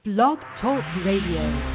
Blog Talk Radio.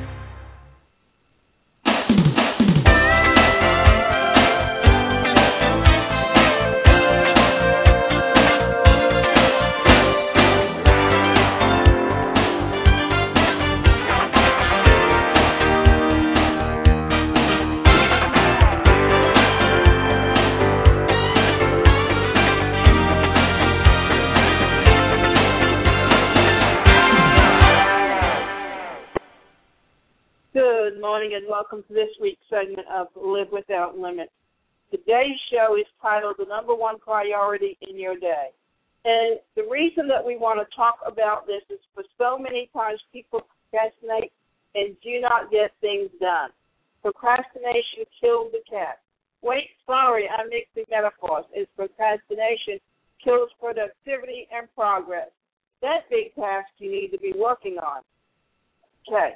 Good morning and welcome to this week's segment of Live Without Limits. Today's show is titled The Number One Priority in Your Day. And the reason that we want to talk about this is for so many times people procrastinate and do not get things done. Procrastination kills the cat. Wait, sorry, I'm mixing metaphors. It's procrastination kills productivity and progress. That big task you need to be working on. Okay.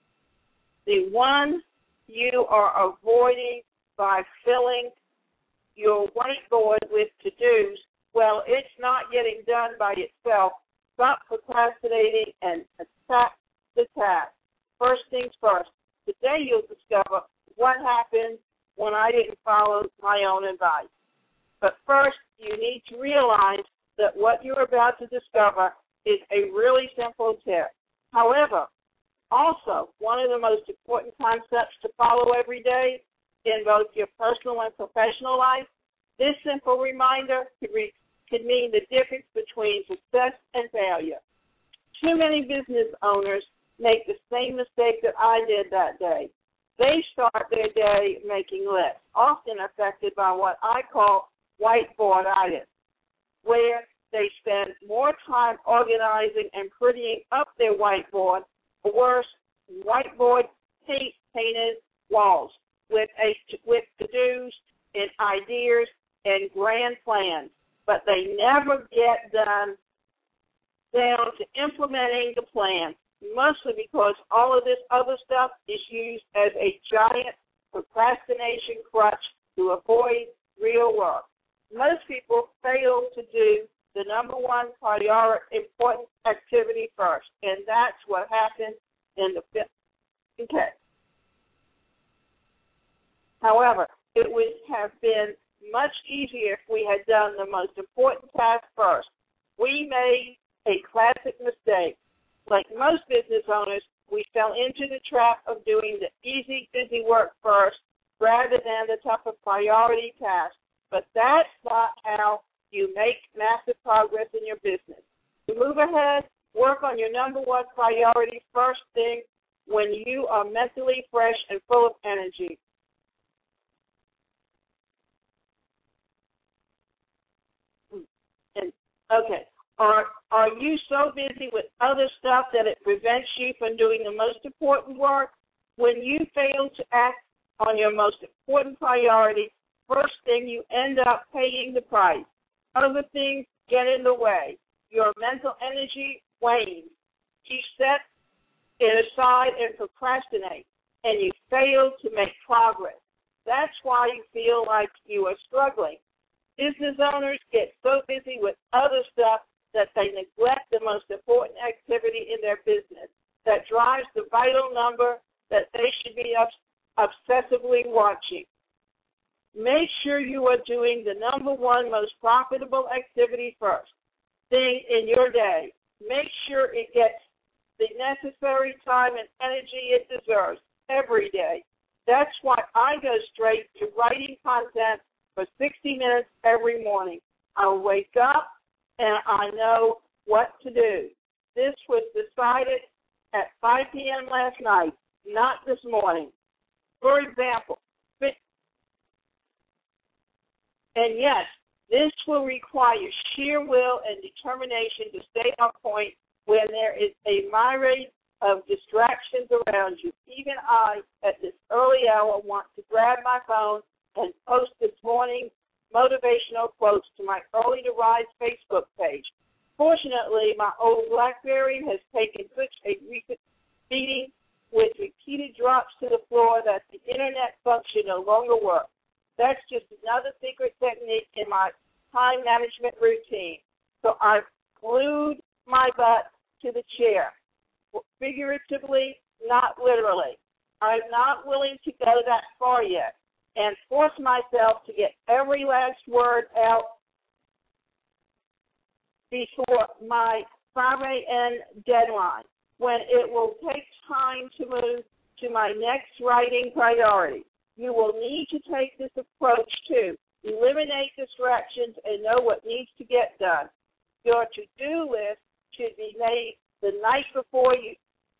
The one you are avoiding by filling your whiteboard with to-dos, well, it's not getting done by itself. Stop procrastinating and attack the task. First things first. Today you'll discover what happened when I didn't follow my own advice. But first, you need to realize that what you're about to discover is a really simple tip. However, also, one of the most important concepts to follow every day in both your personal and professional life, this simple reminder could mean the difference between success and failure. Too many business owners make the same mistake that I did that day. They start their day making lists, often affected by what I call whiteboarditis, where they spend more time organizing and prettying up their whiteboard, or worse, whiteboard painted walls with to-dos and ideas and grand plans, but they never get down to implementing the plan, mostly because all of this other stuff is used as a giant procrastination crutch to avoid real work. Most people fail to do the number one priority important activity first, and that's what happened in the fifth. Okay. However, it would have been much easier if we had done the most important task first. We made a classic mistake. Like most business owners, we fell into the trap of doing the easy, busy work first rather than the tougher priority task. But that's not how you make massive progress in your business. To move ahead, work on your number one priority first thing when you are mentally fresh and full of energy. Are you so busy with other stuff that it prevents you from doing the most important work? When you fail to act on your most important priority, first thing you end up paying the price. Other things get in the way. Your mental energy wanes. You set it aside and procrastinate, and you fail to make progress. That's why you feel like you are struggling. Business owners get so busy with other stuff that they neglect the most important activity in their business that drives the vital number that they should be obsessively watching. Make sure you are doing the number one most profitable activity first thing in your day. Make sure it gets the necessary time and energy it deserves every day. That's why I go straight to writing content for 60 minutes every morning. I'll wake up and I know what to do. This was decided at 5 p.m. last night, not this morning. For example, and yes, this will require sheer will and determination to stay on point when there is a myriad of distractions around you. Even I, at this early hour, want to grab my phone and post this morning's motivational quotes to my Early to Rise Facebook page. Fortunately, my old BlackBerry has taken such a recent beating with repeated drops to the floor that the internet function no longer works. That's just another secret technique in my time management routine. So I've glued my butt to the chair figuratively, not literally. I'm not willing to go that far yet and force myself to get every last word out before my 5 a.m. deadline, when it will take time to move to my next writing priority. You will need to take this approach too. Eliminate distractions and know what needs to get done. Your to-do list should be made the night before you.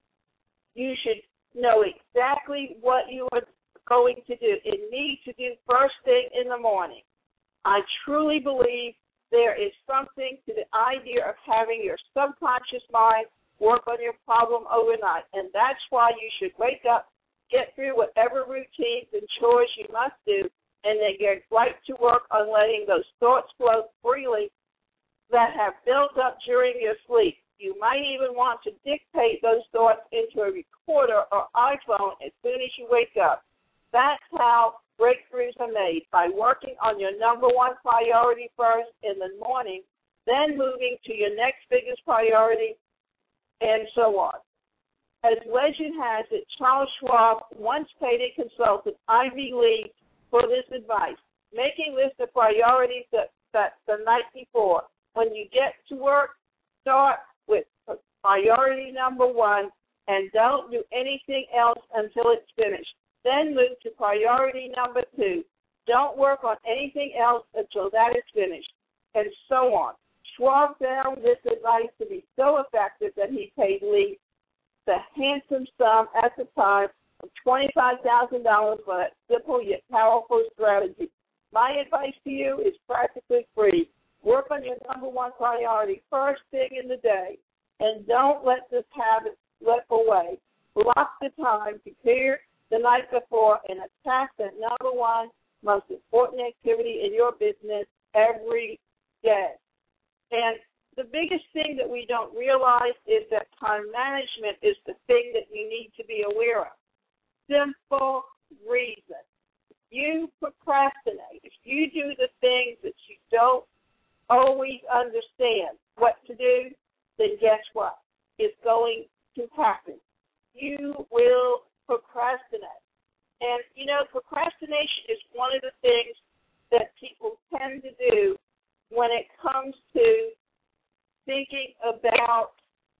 You should know exactly what you are going to do. It needs to do first thing in the morning. I truly believe there is something to the idea of having your subconscious mind work on your problem overnight, and that's why you should wake up, get through whatever routines and chores you must do, and then get right to work on letting those thoughts flow freely that have built up during your sleep. You might even want to dictate those thoughts into a recorder or iPhone as soon as you wake up. That's how breakthroughs are made, by working on your number one priority first in the morning, then moving to your next biggest priority, and so on. As legend has it, Charles Schwab once paid a consultant, Ivy Lee, for this advice. Making lists of priorities that the night before. When you get to work, start with priority number one and don't do anything else until it's finished. Then move to priority number two. Don't work on anything else until that is finished, and so on. Schwab found this advice to be so effective that he paid Lee the handsome sum at the time of $25,000 for that simple yet powerful strategy. My advice to you is practically free. Work on your number one priority first thing in the day, and don't let this habit slip away. Block the time to clear the night before and attack that number one most important activity in your business every day. And the biggest thing that we don't realize is that time management is the thing that you need to be aware of. Simple reason. If you procrastinate, if you do the things that you don't always understand what to do, then guess what? It's going to happen. You will procrastinate. And, procrastination is one of the things that people tend to do when it comes to thinking about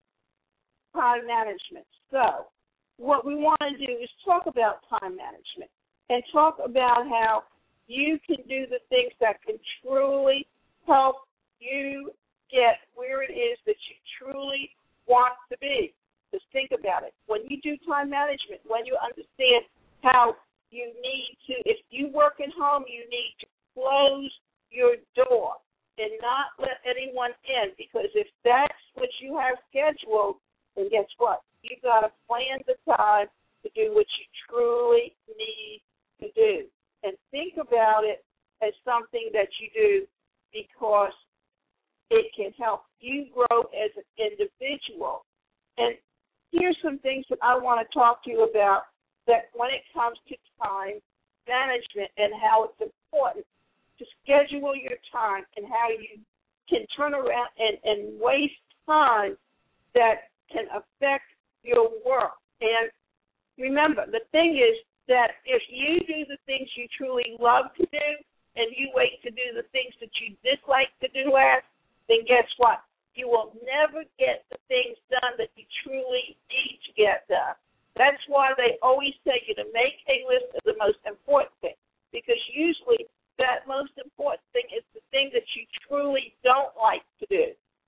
time management. So what we want to do is talk about time management and talk about how you can do the things that can truly help you get where it is that you truly want to be. Just think about it. When you do time management, when you understand how you need to, if you work at home, you need to close your door and not let anyone in, because if that's what you have scheduled, then guess what? You've got to plan the time to do what you truly need to do. And think about it as something that you do because it can help you grow as an individual. And here's some things that I want to talk to you about that when it comes to time management and how it's important to schedule your time and how you can turn around and waste time that can affect your work. And remember, the thing is that if you do the things you truly love to do and you wait to do the things that you dislike to do last, then guess what? You will never get the things done that you truly need to get done. That's why they always tell you to make a list of the most important things, because usually that most important thing is the thing that you truly don't like to do.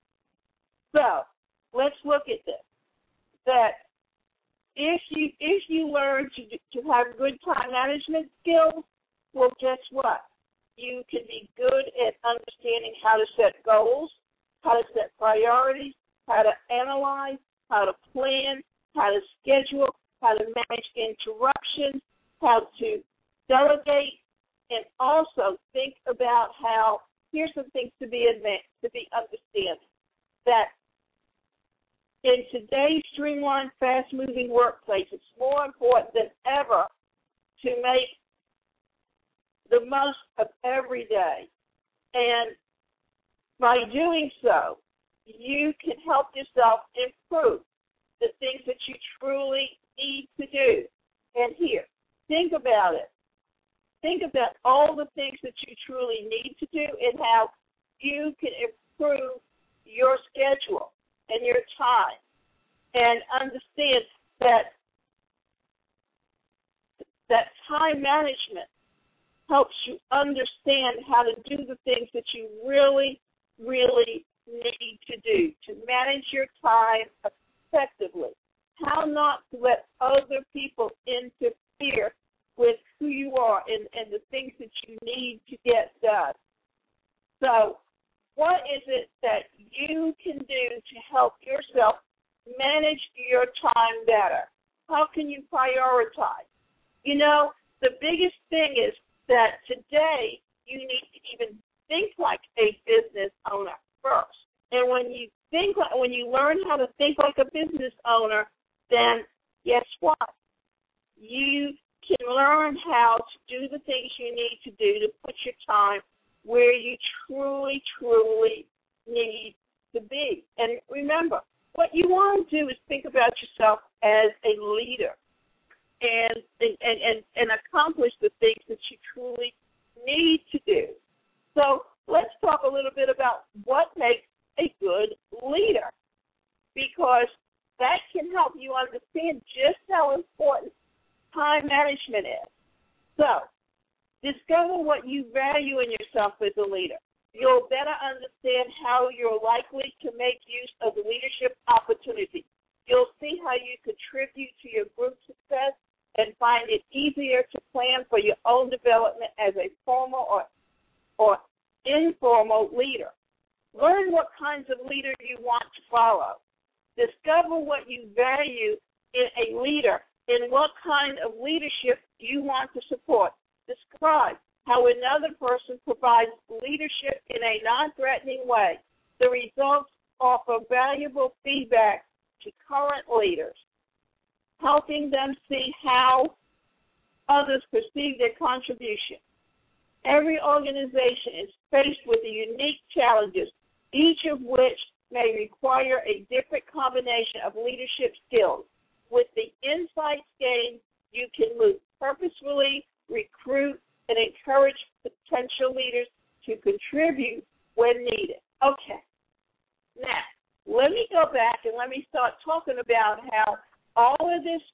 So let's look at this. That if you learn to have good time management skills, well, guess what? You can be good at understanding how to set goals, how to set priorities, how to analyze, how to plan, how to schedule, how to manage interruptions, how to delegate, and also think about how, here's some things to be understanding, that in today's streamlined, fast-moving workplace, it's more important than ever to make the most of every day. And by doing so, you can help yourself improve the things that you truly need to do. And here, think about it. Think about all the things that you truly need to do and how you can improve your schedule and your time, and understand that time management helps you understand how to do the things that you really, really need to do to manage your time effectively. How not to let other people interfere with who you are and the things that you need to get done. So what is it that you can do to help yourself manage your time better? How can you prioritize? You know, the biggest thing is that today you need to even think like a business owner first. And when you learn how to think like a business owner, then guess what? You can learn how to do the things you need to do to put your time where you truly, truly need to be. And remember, what you want to do is think about yourself as a leader and accomplish the things that you truly need to do. So let's talk a little bit about what makes a good leader, because that can help you understand just how important time management is. So discover what you value in yourself as a leader. You'll better understand how you're likely to make use of the leadership opportunity. You'll see how you contribute to your group success and find it easier to plan for your own development as a formal or informal leader. Learn what kinds of leader you want to follow. Discover what you value in a leader and what kind of leadership you want to support. Describe how another person provides leadership in a non-threatening way. The results offer valuable feedback to current leaders, helping them see how others perceive their contribution. Every organization is faced with unique challenges, each of which may require a different combination of leadership skills. With the insights gained, you can move purposefully, recruit, and encourage potential leaders to contribute when needed. Okay. Now, let me go back and let me start talking about how all of this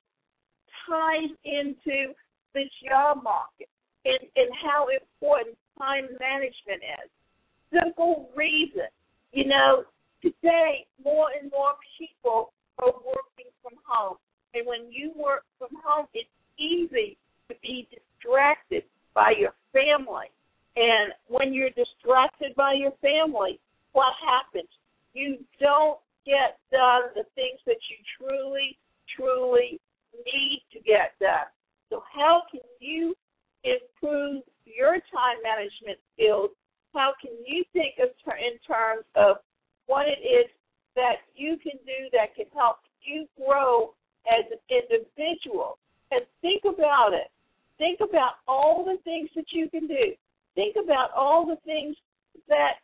ties into the job market and how important time management is. Simple reason. You know, today more and more people are working from home. And when you work from home, it's easy to be distracted by your family. And when you're distracted by your family, what happens? You don't get done the things that you truly, truly need to get done. So how can you improve your time management skills? How can you think of in terms of what it is that you can do that can help you grow as an individual? And think about it. Think about all the things that you can do. Think about all the things that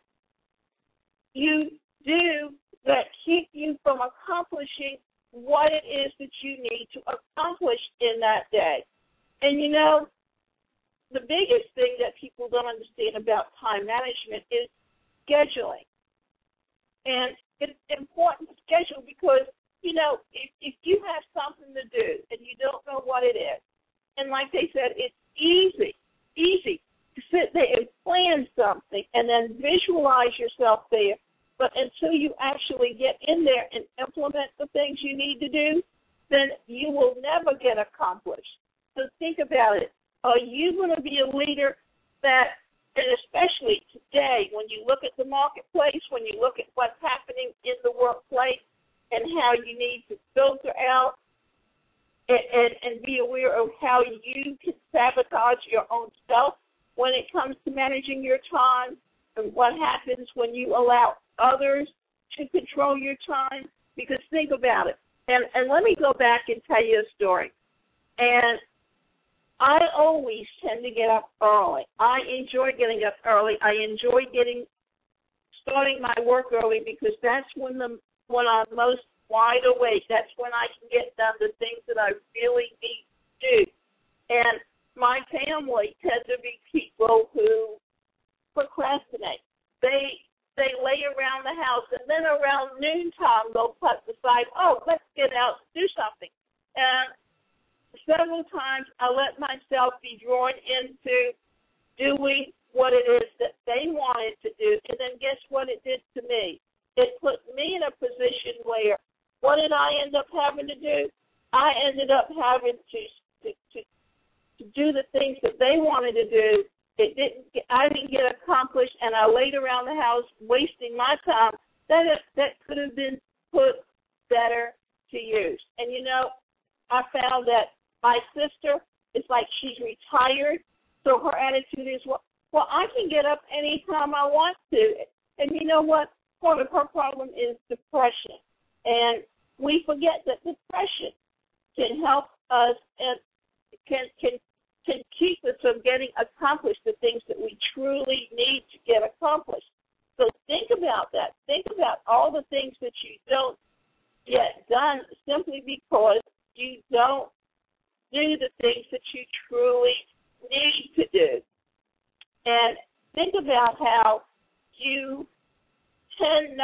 you do that keep you from accomplishing what it is that you need to accomplish in that day. And, you know, the biggest thing that people don't understand about time management is scheduling. And it's important to schedule because, you know, if you have something to do and you don't know what it is, and like they said, it's easy to sit there and plan something and then visualize yourself there. But until you actually get in there and implement the things you need to do, then you will never get accomplished. So think about it. Are you going to be a leader that, and especially today, when you look at the marketplace, when you look at what's happening in the workplace and how you need to filter out and be aware of how you can sabotage your own self when it comes to managing your time, and what happens when you allow others to control your time. Because think about it. And let me go back and tell you a story. And I always tend to get up early. I enjoy getting up early. I enjoy starting my work early because that's when I'm most wide awake. That's when I can get let's get out, do something. And several times I let myself be drawn into doing what it is that they wanted to do, and then guess what it did to me? It put me in a position where, what did I end up having to do? I ended up having to do the things that they wanted to do. I didn't get accomplished, and I laid around the house wasting my time that could have been put better to use. And, I found that my sister is like she's retired, so her attitude is, well, I can get up anytime I want to. And you know what? Part of her problem is depression. And we forget that depression can help us and can keep us from getting accomplished the things that we truly need to get accomplished. So think about that. Think about all the things that you don't get done simply because you don't do the things that you truly need to do. And think about how you tend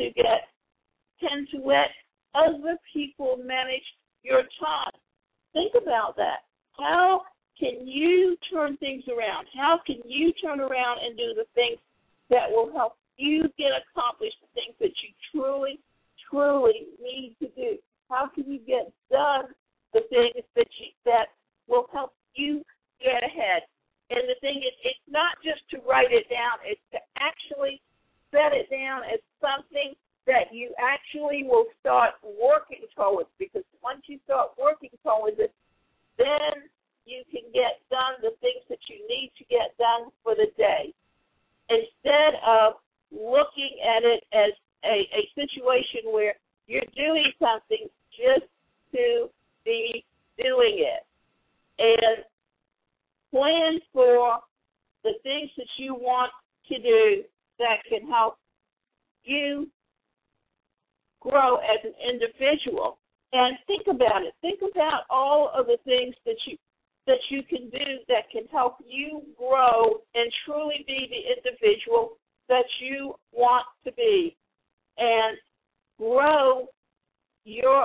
to let other people manage your time. Think about that. How can you turn things around? How can you turn around and do the things that will help you get accomplished, the things that you truly, truly need to do? How can you get done the things that will help you get ahead? And the thing is, it's not just to write it down. It's to actually set it down as something that you actually will start working towards, because once you start working towards it, then you can get done the things that you need to get done for the day, instead of looking at it as a situation where you're doing something just to be doing it. And plan for the things that you want to do that can help you grow as an individual. And think about it. Think about all of the things that you can do that can help you grow and truly be the individual that you want to be, and grow your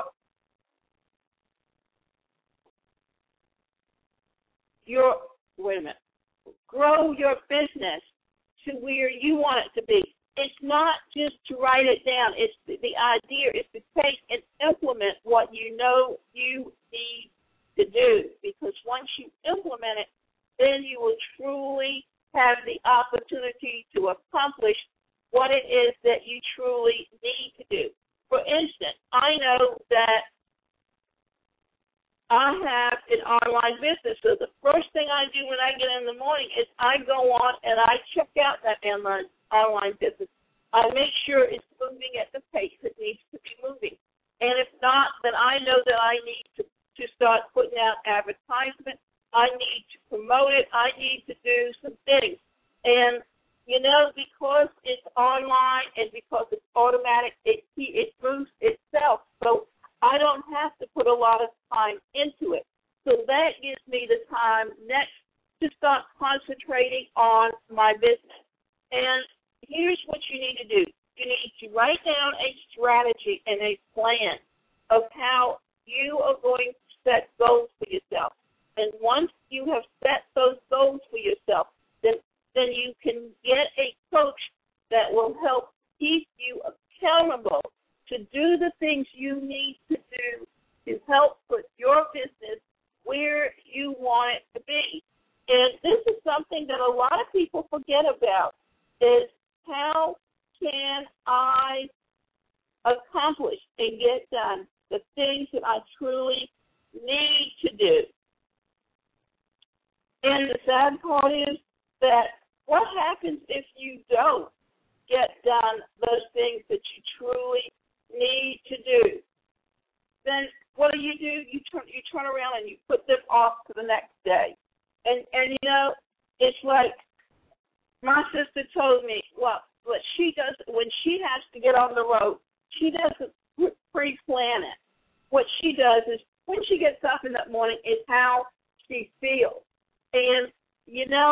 grow your business to where you want it to be. It's not just to write it down. It's the idea is to take and implement what you know you need to do, because once you implement it, then you will truly have the opportunity to accomplish what it is that you truly need to do. For instance, I know that I have an online business, so the first thing I do when I get in the morning is I go on and I check out that online business. I make sure it's moving at the pace it needs to be moving. And if not, then I know that I need to start putting out advertisements. I need to promote it. I need to do some things. And, because it's online and because it's automatic, it moves itself. So I don't have to put a lot of time into it. So that gives me the time next to start concentrating on my business. And here's what you need to do. You need to write down a strategy and a plan of how you are going to set goals for yourself. And once you have set those goals for yourself, then you can get a coach that will help keep you accountable to do the things you need to do to help put your business where you want it to be. And this is something that a lot of people forget about, is how can I accomplish and get done the things that I truly need to do. And the sad part is that what happens if you don't get done those things that you truly need to do? Then what do? You turn around and you put them off to the next day. And it's like my sister told me, what she does when she has to get on the road, she doesn't pre-plan it. What she does is when she gets up in that morning is how she feels. And,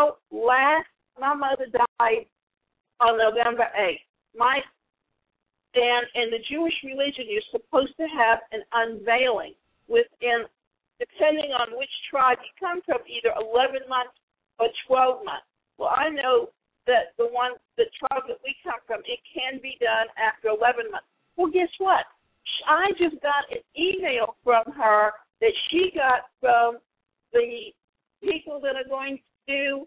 my mother died on November 8th. My And in the Jewish religion, you're supposed to have an unveiling within, depending on which tribe you come from, either 11 months or 12 months. Well, I know that the tribe that we come from, it can be done after 11 months. Well, guess what? I just got an email from her that she got from the people that are going to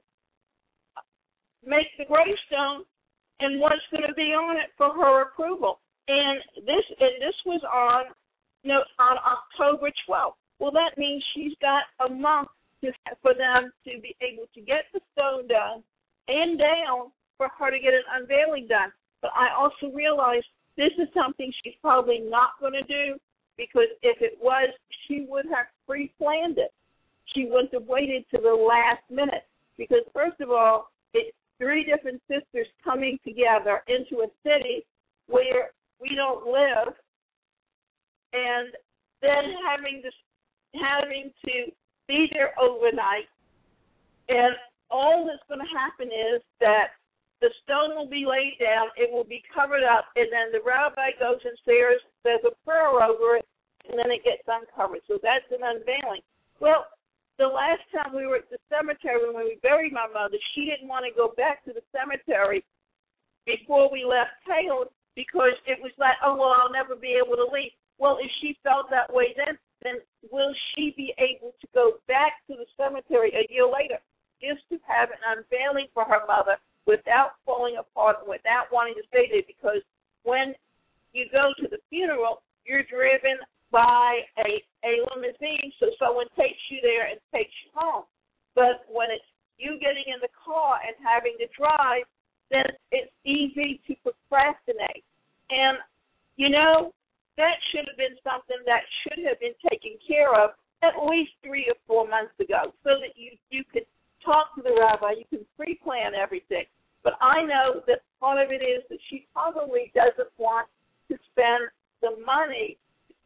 make the gravestone and what's going to be on it for her approval. And this was on October 12th. Well, that means she's got a month for them to be able to get the stone done and down for her to get an unveiling done. But I also realized this is something she's probably not going to do, because if it was, she would have pre-planned it. She wouldn't have waited to the last minute, because first of all, it's 3 different sisters coming together into a city where we don't live, and then having to be there overnight. And all that's going to happen is that the stone will be laid down, it will be covered up, and then the rabbi goes and says a prayer over it, and then it gets uncovered. So that's an unveiling. Well, the last time we were at the cemetery when we buried my mother, she didn't want to go back to the cemetery before we left Taylor, because it was like, oh, well, I'll never be able to leave. Well, if she felt that way then will she be able to go back to the cemetery a year later just to have an unveiling for her mother without falling apart and without wanting to stay there? Because when you go to the funeral, you're driven by a limousine, so someone takes you there and takes you home. But when it's you getting in the car and having to drive, then it's easy to procrastinate. And, that should have been something that should have been taken care of at least 3 or 4 months ago, so that you could talk to the rabbi, you can pre-plan everything. But I know that part of it is that she probably doesn't want to spend the money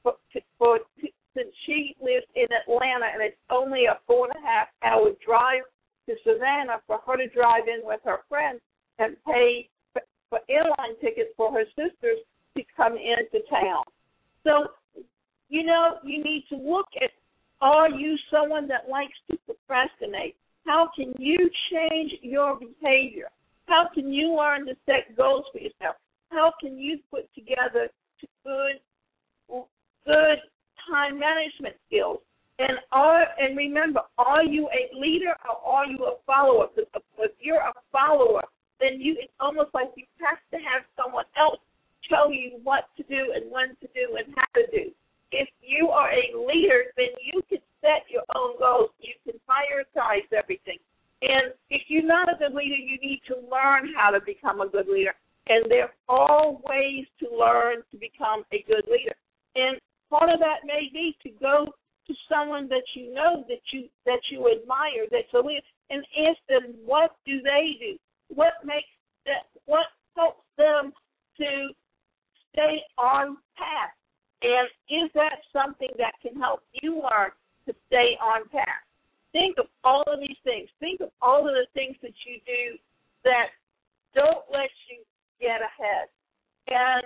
since she lives in Atlanta, and it's only a 4.5-hour drive to Savannah, for her to drive in with her friends and pay for airline tickets for her sisters to come into town. So, you need to look at, are you someone that likes to procrastinate? How can you change your behavior? How can you learn to set goals for yourself? How can you put together good time management skills? And remember, are you a leader or are you a follower? Because if you're a follower, then it's almost like you have to have someone else tell you what to do and when to do and how to do. If you are a leader, then you can set your own goals. You can prioritize everything. And if you're not a good leader, you need to learn how to become a good leader. And there are ways to learn to become a good leader. And part of that may be to go to someone that you know, that you admire, that's a leader, and ask them, what do they do? What helps them to stay on path? And is that something that can help you learn to stay on path? Think of all of these things. Think of all of the things that you do that don't let you get ahead. And,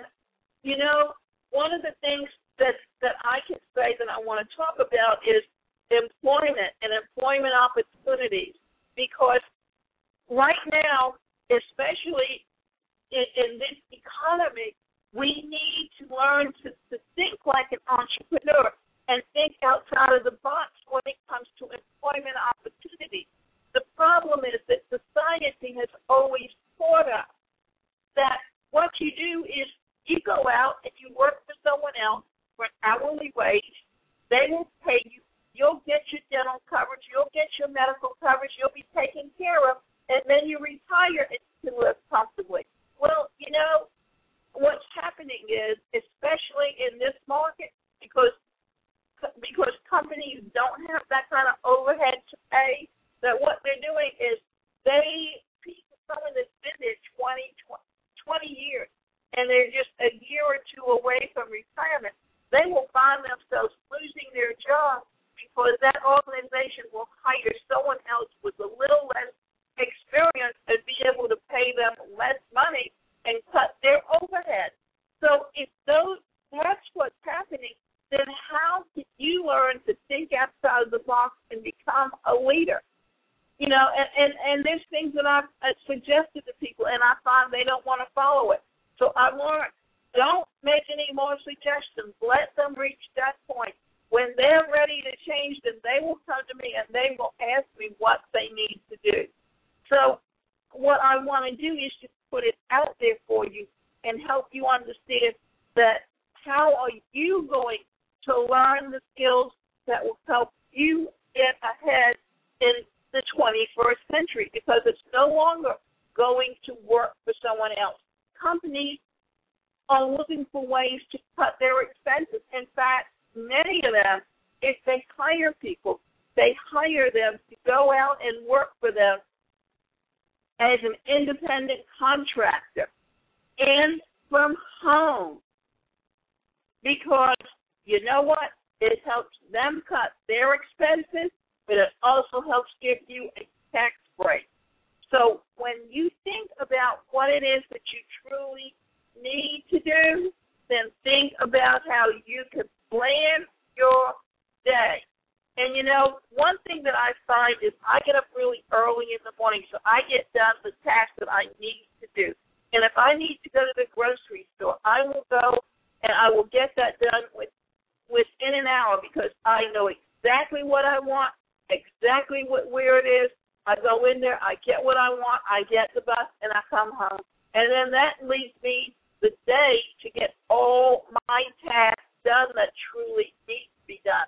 one of the things that I can say that I want to talk about is employment and employment opportunities. Because right now, especially in this economy, we need to learn to think like an entrepreneur and think outside of the box when it comes to employment opportunities. The problem is that society has always taught us that what you do is you go out and you work for someone else for an hourly wage. They will pay you. You'll get your dental coverage. You'll get your medical coverage. You'll be taken care of. And then you retire and you can live comfortably. Well, what's happening is, especially in this market, because companies don't have that kind of overhead to pay, that what they're doing is someone that's been there 20 years, and they're just a year or two away from retirement, they will find themselves losing their job because that organization will hire someone else with a little less experience and be able to pay them less money and cut their overhead. So learn to think outside of the box and become a leader. You know, and there's things that I've suggested to people, and I find they don't want to follow it. So I learned, don't make any more suggestions. Let them reach that point. When they're ready to change, then they will come to me and they will ask me what they need to do. So what I want to do is just put it out there for you and help you understand that how are you going to learn the skills that will help you get ahead in the 21st century, because it's no longer going to work for someone else. Companies are looking for ways to cut their expenses. In fact, many of them, if they hire people, they hire them to go out and work for them as an independent contractor and from home. Because you know what? It helps them cut their expenses, but it also helps give you a tax break. So when you think about what it is that you truly need to do, then think about how you can plan your day. And, you know, one thing that I find is I get up really early in the morning, so I get done the tasks that I need to do. And if I need to go to the grocery store, I will go and I will get that done within an hour, because I know exactly what I want, exactly where it is. I go in there, I get what I want, I get the bus, and I come home. And then that leaves me the day to get all my tasks done that truly need to be done.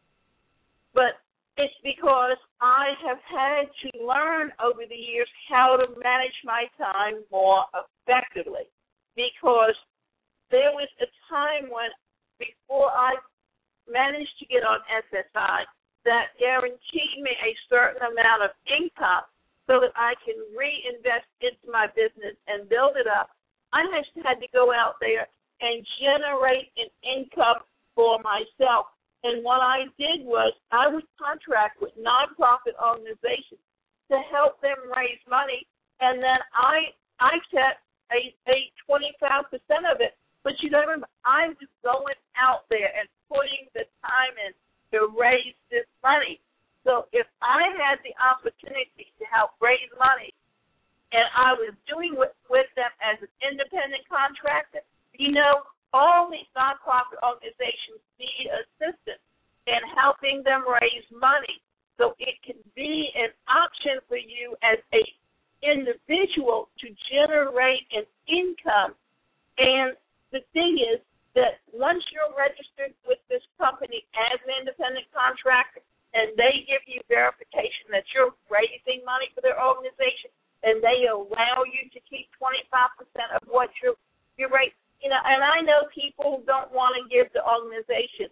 But it's because I have had to learn over the years how to manage my time more effectively, because there was a time when, before I managed to get on SSI, that guaranteed me a certain amount of income so that I can reinvest into my business and build it up. I just had to go out there and generate an income for myself. And what I did was I would contract with nonprofit organizations to help them raise money, and then I set a 25% of it. But you got to remember, I'm just going out there and putting the time in to raise this money. So if I had the opportunity to help raise money and I was doing with them as an independent contractor, you know, all these nonprofit organizations need assistance in helping them raise money. So it can be an option for you as an individual to generate an income. And the thing is that once you're registered with this company as an independent contractor and they give you verification that you're raising money for their organization and they allow you to keep 25% of what you're raising, you know, and I know people don't want to give to organizations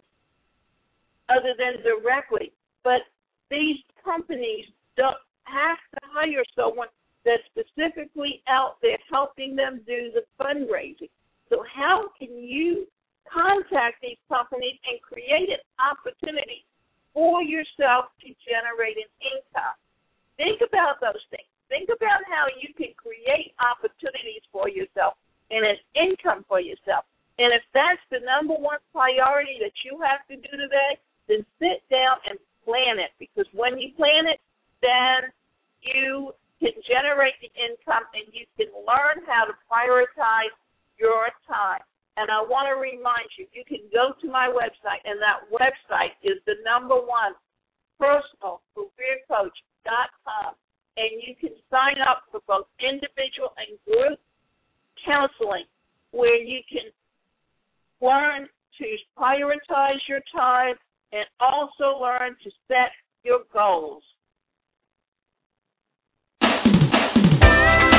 other than directly, but these companies don't have to hire someone that's specifically out there helping them do the fundraising. So how can you contact these companies and create an opportunity for yourself to generate an income? Think about those things. Think about how you can create opportunities for yourself and an income for yourself. And if that's the number one priority that you have to do today, then sit down and plan it. Because when you plan it, then you can generate the income and you can learn how to prioritize your time. And I want to remind you, you can go to my website, and that website is the number one, personalcareercoach.com. And you can sign up for both individual and group counseling, where you can learn to prioritize your time and also learn to set your goals.